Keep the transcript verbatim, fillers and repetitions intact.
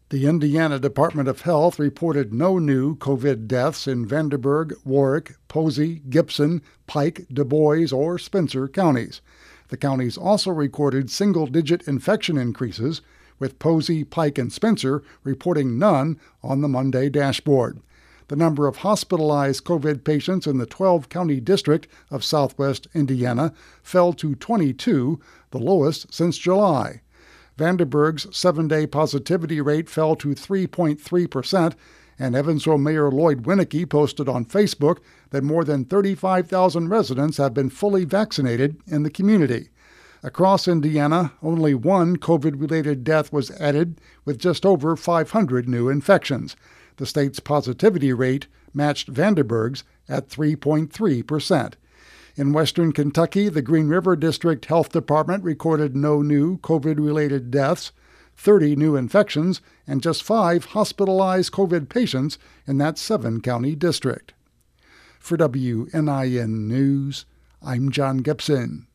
The Indiana Department of Health reported no new COVID deaths in Vanderburgh, Warwick, Posey, Gibson, Pike, Du Bois, or Spencer counties. The counties also recorded single-digit infection increases, with Posey, Pike, and Spencer reporting none on the Monday dashboard. The number of hospitalized COVID patients in the twelve-county district of southwest Indiana fell to twenty-two, the lowest since July. Vanderburgh's seven-day positivity rate fell to three point three percent, and Evansville Mayor Lloyd Winnecke posted on Facebook that more than thirty-five thousand residents have been fully vaccinated in the community. Across Indiana, only one COVID-related death was added, with just over five hundred new infections. The state's positivity rate matched Vanderburgh's at three point three percent. In western Kentucky, the Green River District Health Department recorded no new COVID-related deaths, thirty new infections, and just five hospitalized COVID patients in that seven-county district. For W N I N News, I'm John Gibson.